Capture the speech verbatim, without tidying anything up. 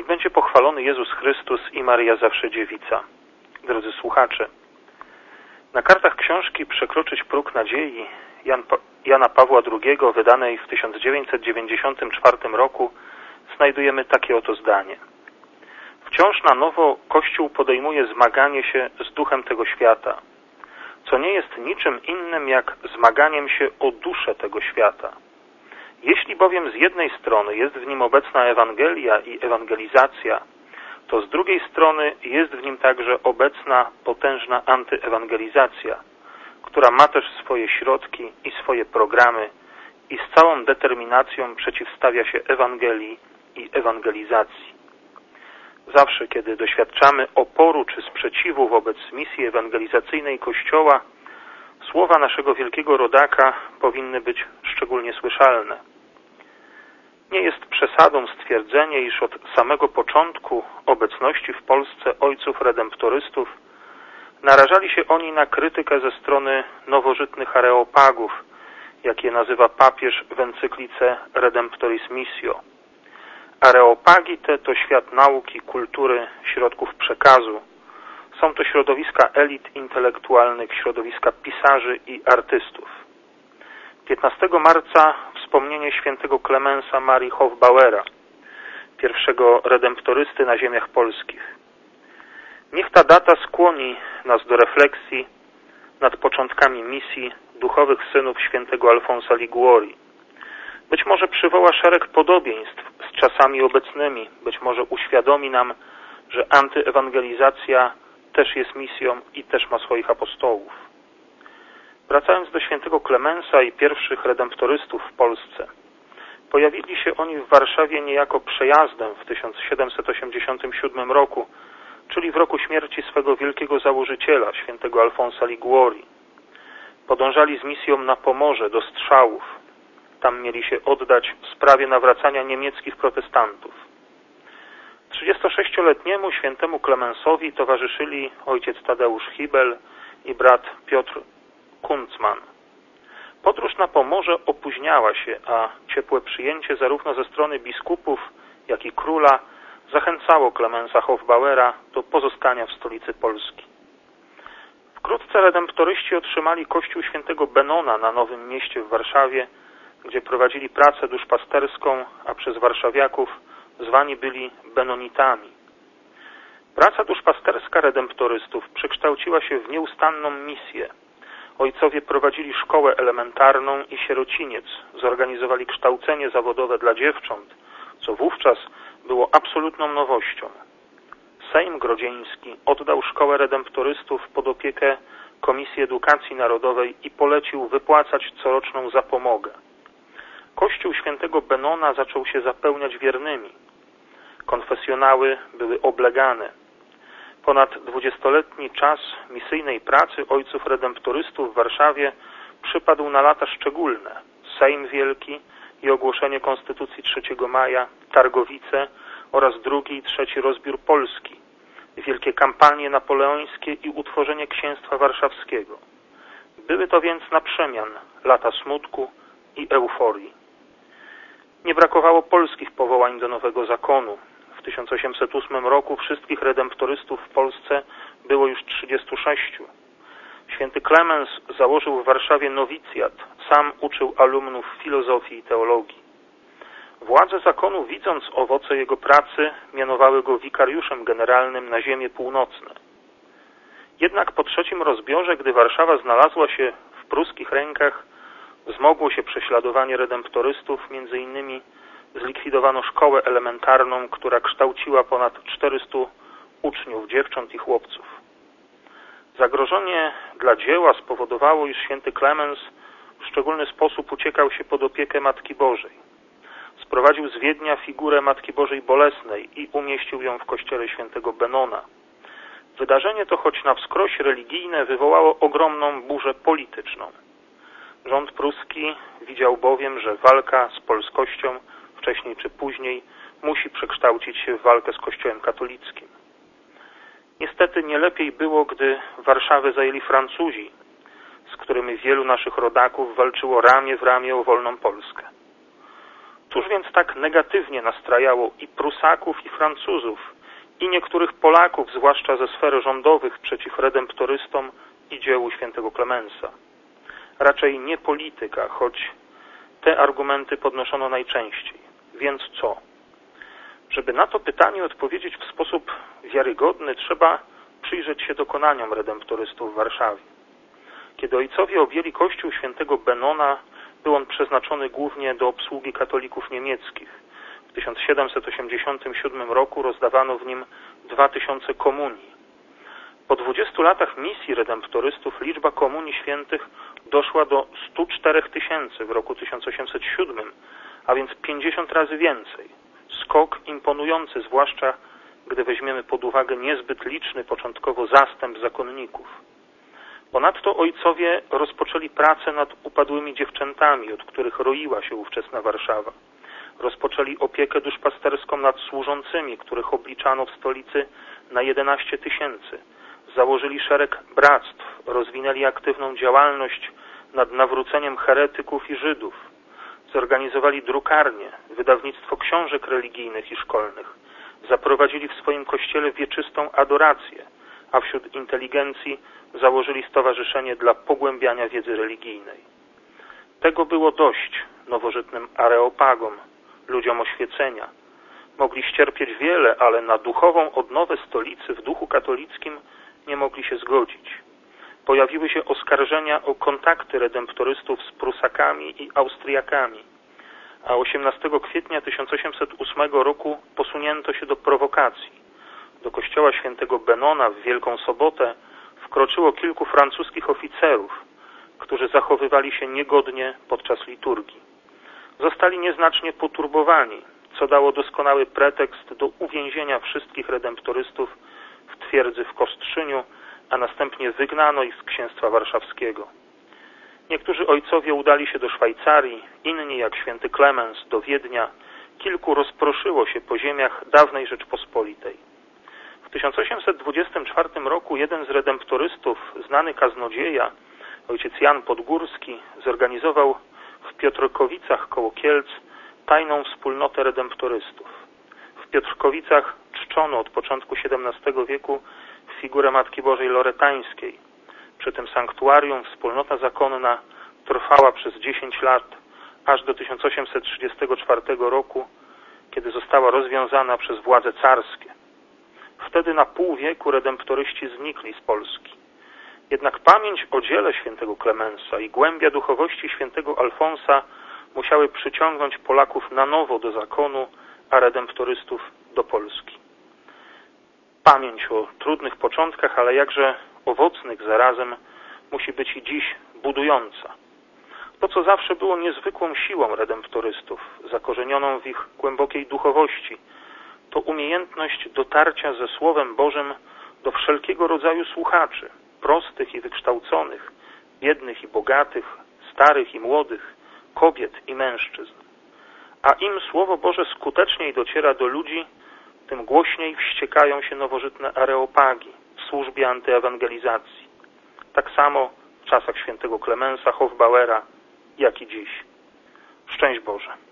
będzie pochwalony Jezus Chrystus i Maryja Zawsze Dziewica. Drodzy słuchacze, na kartach książki Przekroczyć próg nadziei Jan pa Jana Pawła drugiego, wydanej w tysiąc dziewięćset dziewięćdziesiątym czwartym roku, znajdujemy takie oto zdanie. Wciąż na nowo Kościół podejmuje zmaganie się z duchem tego świata, co nie jest niczym innym jak zmaganiem się o duszę tego świata. Jeśli bowiem z jednej strony jest w nim obecna Ewangelia i ewangelizacja, to z drugiej strony jest w nim także obecna potężna antyewangelizacja, która ma też swoje środki i swoje programy i z całą determinacją przeciwstawia się Ewangelii i ewangelizacji. Zawsze, kiedy doświadczamy oporu czy sprzeciwu wobec misji ewangelizacyjnej Kościoła, słowa naszego wielkiego rodaka powinny być szczególnie słyszalne. Nie jest przesadą stwierdzenie, iż od samego początku obecności w Polsce ojców redemptorystów narażali się oni na krytykę ze strony nowożytnych areopagów, jak je nazywa papież w encyklice Redemptoris Missio. Areopagi te to świat nauki, kultury, środków przekazu. Są to środowiska elit intelektualnych, środowiska pisarzy i artystów. piętnastego marca wspomnienie świętego Klemensa Marii Hofbauera, pierwszego redemptorysty na ziemiach polskich. Niech ta data skłoni nas do refleksji nad początkami misji duchowych synów świętego Alfonsa Liguori. Być może przywoła szereg podobieństw z czasami obecnymi, być może uświadomi nam, że antyewangelizacja też jest misją i też ma swoich apostołów. Wracając do świętego Klemensa i pierwszych redemptorystów w Polsce, pojawili się oni w Warszawie niejako przejazdem w tysiąc siedemset osiemdziesiątym siódmym roku, czyli w roku śmierci swego wielkiego założyciela, świętego Alfonsa Liguori. Podążali z misją na Pomorze do Strzałów. Tam mieli się oddać w sprawie nawracania niemieckich protestantów. trzydziestosześcioletniemu świętemu Klemensowi towarzyszyli ojciec Tadeusz Hibel i brat Piotr Kunzman. Podróż na Pomorze opóźniała się, a ciepłe przyjęcie zarówno ze strony biskupów, jak i króla zachęcało Klemensa Hofbauera do pozostania w stolicy Polski. Wkrótce redemptoryści otrzymali kościół świętego Benona na Nowym Mieście w Warszawie, gdzie prowadzili pracę duszpasterską, a przez warszawiaków zwani byli benonitami. Praca duszpasterska redemptorystów przekształciła się w nieustanną misję. Ojcowie prowadzili szkołę elementarną i sierociniec, zorganizowali kształcenie zawodowe dla dziewcząt, co wówczas było absolutną nowością. Sejm Grodzieński oddał szkołę redemptorystów pod opiekę Komisji Edukacji Narodowej i polecił wypłacać coroczną zapomogę. Kościół świętego Benona zaczął się zapełniać wiernymi. Konfesjonały były oblegane. Ponad dwudziestoletni czas misyjnej pracy ojców redemptorystów w Warszawie przypadł na lata szczególne. Sejm Wielki i ogłoszenie Konstytucji trzeciego maja, Targowice oraz drugi i trzeci rozbiór Polski, wielkie kampanie napoleońskie i utworzenie Księstwa Warszawskiego. Były to więc na przemian lata smutku i euforii. Nie brakowało polskich powołań do nowego zakonu. W tysiąc osiemset ósmym roku wszystkich redemptorystów w Polsce było już trzydziestu sześciu. Święty Klemens założył w Warszawie nowicjat, sam uczył alumnów filozofii i teologii. Władze zakonu, widząc owoce jego pracy, mianowały go wikariuszem generalnym na ziemie północne. Jednak po trzecim rozbiorze, gdy Warszawa znalazła się w pruskich rękach, wzmogło się prześladowanie redemptorystów, między innymi zlikwidowano szkołę elementarną, która kształciła ponad czterystu uczniów, dziewcząt i chłopców. Zagrożenie dla dzieła spowodowało, iż święty Klemens w szczególny sposób uciekał się pod opiekę Matki Bożej. Sprowadził z Wiednia figurę Matki Bożej Bolesnej i umieścił ją w kościele świętego Benona. Wydarzenie to, choć na wskroś religijne, wywołało ogromną burzę polityczną. Rząd pruski widział bowiem, że walka z polskością wcześniej czy później musi przekształcić się w walkę z Kościołem katolickim. Niestety nie lepiej było, gdy Warszawę zajęli Francuzi, z którymi wielu naszych rodaków walczyło ramię w ramię o wolną Polskę. Cóż więc tak negatywnie nastrajało i Prusaków, i Francuzów, i niektórych Polaków, zwłaszcza ze sfer rządowych, przeciw redemptorystom i dziełu świętego Klemensa? Raczej nie polityka, choć te argumenty podnoszono najczęściej. Więc co? Żeby na to pytanie odpowiedzieć w sposób wiarygodny, trzeba przyjrzeć się dokonaniom redemptorystów w Warszawie. Kiedy ojcowie objęli kościół świętego Benona, był on przeznaczony głównie do obsługi katolików niemieckich. W tysiąc siedemset osiemdziesiątym siódmym roku rozdawano w nim dwa tysiące komunii. Po dwudziestu latach misji redemptorystów liczba komunii świętych doszła do stu czterech tysięcy w roku tysiąc osiemset siódmym, a więc pięćdziesiąt razy więcej. Skok imponujący, zwłaszcza gdy weźmiemy pod uwagę niezbyt liczny początkowo zastęp zakonników. Ponadto ojcowie rozpoczęli pracę nad upadłymi dziewczętami, od których roiła się ówczesna Warszawa. Rozpoczęli opiekę duszpasterską nad służącymi, których obliczano w stolicy na jedenaście tysięcy. Założyli szereg bractw, rozwinęli aktywną działalność nad nawróceniem heretyków i Żydów. Zorganizowali drukarnie, wydawnictwo książek religijnych i szkolnych. Zaprowadzili w swoim kościele wieczystą adorację, a wśród inteligencji założyli stowarzyszenie dla pogłębiania wiedzy religijnej. Tego było dość nowożytnym areopagom, ludziom oświecenia. Mogli ścierpieć wiele, ale na duchową odnowę stolicy w duchu katolickim nie mogli się zgodzić. Pojawiły się oskarżenia o kontakty redemptorystów z Prusakami i Austriakami, a osiemnastego kwietnia tysiąc osiemset ósmego roku posunięto się do prowokacji. Do kościoła świętego Benona w Wielką Sobotę wkroczyło kilku francuskich oficerów, którzy zachowywali się niegodnie podczas liturgii. Zostali nieznacznie poturbowani, co dało doskonały pretekst do uwięzienia wszystkich redemptorystów w twierdzy w Kostrzyniu, a następnie wygnano ich z księstwa warszawskiego. Niektórzy ojcowie udali się do Szwajcarii, inni, jak święty Klemens, do Wiednia. Kilku rozproszyło się po ziemiach dawnej Rzeczpospolitej. W tysiąc osiemset dwudziestym czwartym roku jeden z redemptorystów, znany kaznodzieja, ojciec Jan Podgórski, zorganizował w Piotrkowicach koło Kielc tajną wspólnotę redemptorystów. W Piotrkowicach czczono od początku siedemnastego wieku figurę Matki Bożej Loretańskiej. Przy tym sanktuarium wspólnota zakonna trwała przez dziesięć lat, aż do tysiąc osiemset trzydziestego czwartego roku, kiedy została rozwiązana przez władze carskie. Wtedy na pół wieku redemptoryści znikli z Polski. Jednak pamięć o dziele świętego Klemensa i głębia duchowości świętego Alfonsa musiały przyciągnąć Polaków na nowo do zakonu, a redemptorystów do Polski. Pamięć o trudnych początkach, ale jakże owocnych zarazem, musi być i dziś budująca. To, co zawsze było niezwykłą siłą redemptorystów, zakorzenioną w ich głębokiej duchowości, to umiejętność dotarcia ze Słowem Bożym do wszelkiego rodzaju słuchaczy, prostych i wykształconych, biednych i bogatych, starych i młodych, kobiet i mężczyzn. A im Słowo Boże skuteczniej dociera do ludzi, tym głośniej wściekają się nowożytne areopagi w służbie antyewangelizacji. Tak samo w czasach świętego Klemensa, Hofbauera, jak i dziś. Szczęść Boże.